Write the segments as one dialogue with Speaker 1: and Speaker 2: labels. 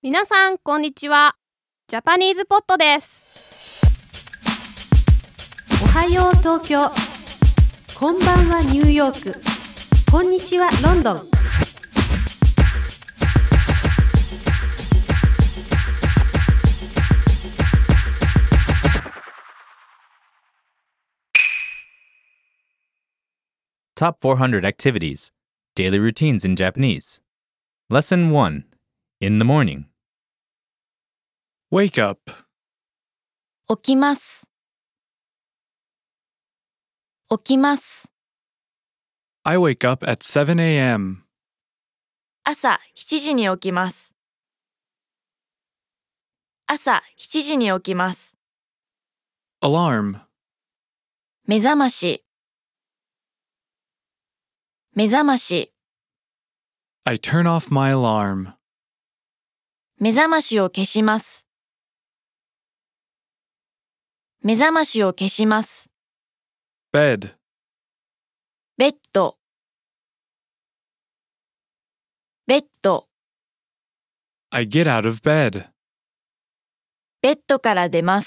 Speaker 1: 皆さんこんにちは。ジャパニーズポットです。
Speaker 2: おはよう東京、こんばんはニューヨーク、こんにちはロンドン。
Speaker 3: Top 400 Activities Daily Routines in Japanese. Lesson 1. In the morning.
Speaker 4: Wake up.
Speaker 5: 起きます。起きます。
Speaker 4: I wake up at 7 a.m.
Speaker 5: 朝7時に起きます。朝7時に起きます。
Speaker 4: Alarm.
Speaker 5: 目覚まし。目覚まし。
Speaker 4: I turn off my alarm.
Speaker 5: 目覚ましを消します。目覚ましを消します。
Speaker 4: Bed.
Speaker 5: ベッド。ベッド。
Speaker 4: I get out of bed.
Speaker 5: ベッドから出ます。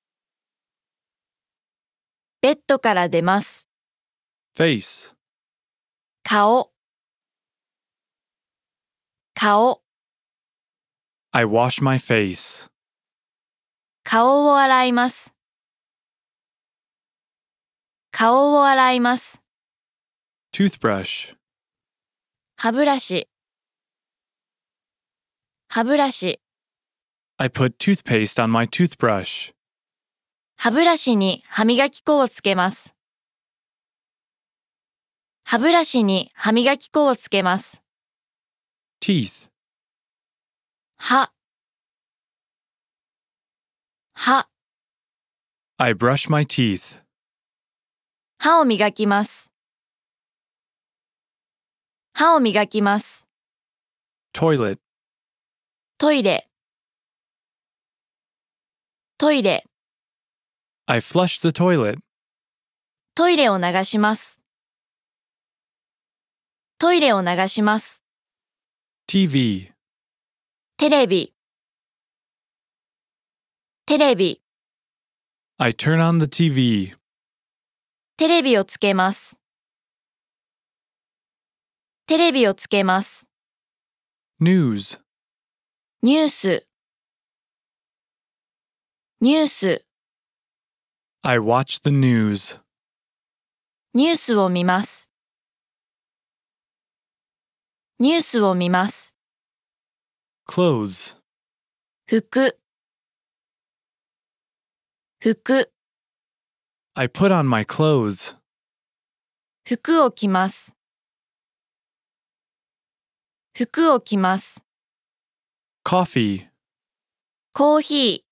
Speaker 5: ベッドから出ます。
Speaker 4: Face.
Speaker 5: 顔。顔。
Speaker 4: I wash my face.
Speaker 5: 顔を洗います。顔を洗います。
Speaker 4: Toothbrush.
Speaker 5: 歯ブラシ。歯ブラシ。
Speaker 4: I put toothpaste on my toothbrush.
Speaker 5: 歯ブラシに歯磨き粉をつけます。歯ブラシに歯磨き粉をつけます。
Speaker 4: Teeth.
Speaker 5: 歯。歯。
Speaker 4: I brush my teeth.
Speaker 5: 歯を磨きます。歯を磨きます。
Speaker 4: Toilet.
Speaker 5: トイレ。トイレ。
Speaker 4: I flush the toilet.
Speaker 5: トイレを流します。トイレを流します。
Speaker 4: TV.
Speaker 5: テレビ。テレビ。
Speaker 4: I turn on the TV.
Speaker 5: テレビをつけます。テレビをつけます。
Speaker 4: News.
Speaker 5: ニュース。ニュース。
Speaker 4: I watch the news.
Speaker 5: ニュースを見ます。ニュースを見ます。
Speaker 4: Clothes.
Speaker 5: 服。服。
Speaker 4: I put on my clothes.
Speaker 5: 服を着ます。服を着ます。
Speaker 4: Coffee.
Speaker 5: コーヒー。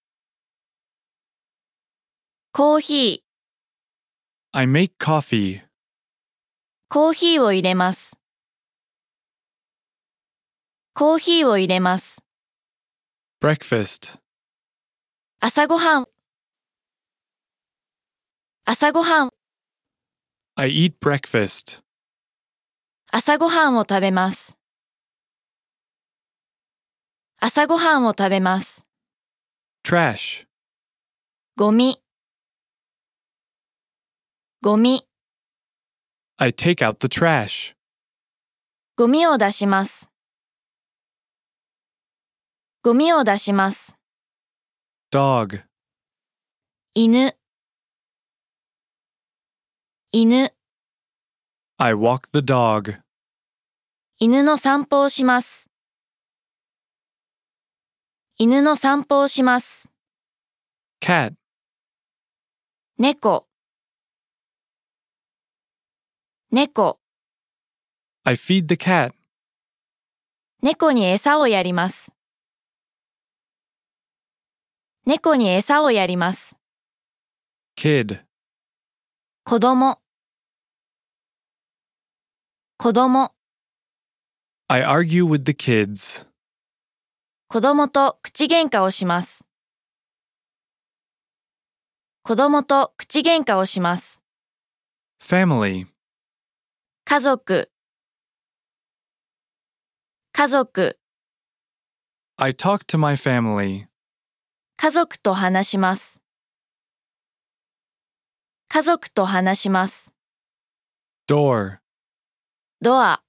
Speaker 5: コーヒー。
Speaker 4: I make coffee.
Speaker 5: コーヒーを入れます。コーヒーを入れます。
Speaker 4: Breakfast.
Speaker 5: 朝ごはん。朝ごはん。
Speaker 4: I eat breakfast.
Speaker 5: 朝ごはんを食べます。朝ごはんを食べます。
Speaker 4: Trash.
Speaker 5: ゴミ。ゴミ。
Speaker 4: I take out the trash.
Speaker 5: ゴミを出します。ゴミを出します。
Speaker 4: Dog.
Speaker 5: 犬。犬。
Speaker 4: I walk the dog.
Speaker 5: 犬の散歩をします。犬の散歩をします。
Speaker 4: Cat.
Speaker 5: 猫。猫。
Speaker 4: I feed the cat.
Speaker 5: 猫に餌をやります。猫に餌をやります。
Speaker 4: Kid.
Speaker 5: 子供。子供。
Speaker 4: I argue with the kids.
Speaker 5: 子供と口喧嘩をします。子供と口喧嘩をします。
Speaker 4: Family.
Speaker 5: 家族。家族。
Speaker 4: I talk to my family.
Speaker 5: 家族と話します。家族と話します。
Speaker 4: Door.
Speaker 5: ドア。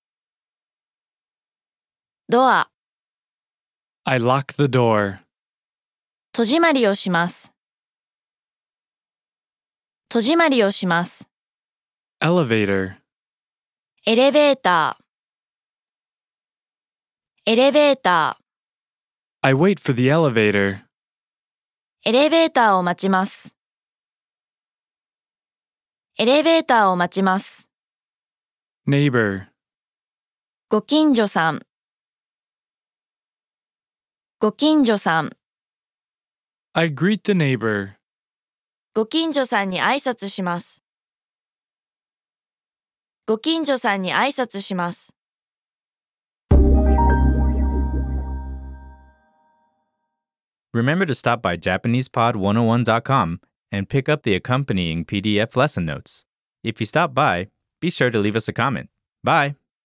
Speaker 5: ドア。
Speaker 4: I lock the door.
Speaker 5: 戸締まりをします。戸締まりをします。
Speaker 4: Elevator.
Speaker 5: エレベーター。エレベーター。
Speaker 4: I wait for the elevator.
Speaker 5: エレベーターを待ちます。エレベーターを待ちます。
Speaker 4: Neighbor.
Speaker 5: ご近所さん。ご近所さん。
Speaker 4: I greet the neighbor.
Speaker 5: ご近所さんに挨拶します。ご近所さんに挨拶します。
Speaker 3: Remember to stop by JapanesePod101.com and pick up the accompanying PDF lesson notes. If you stop by, be sure to leave us a comment. Bye!